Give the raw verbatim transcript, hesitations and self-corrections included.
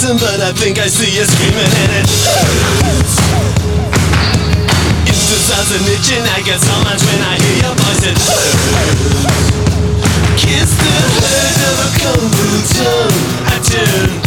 listen, but I think I see you screaming and it hurts. It decides an itch and I get so much when I hear your voice. It hurts. Kiss the hurt of a cold blue tongue. I turn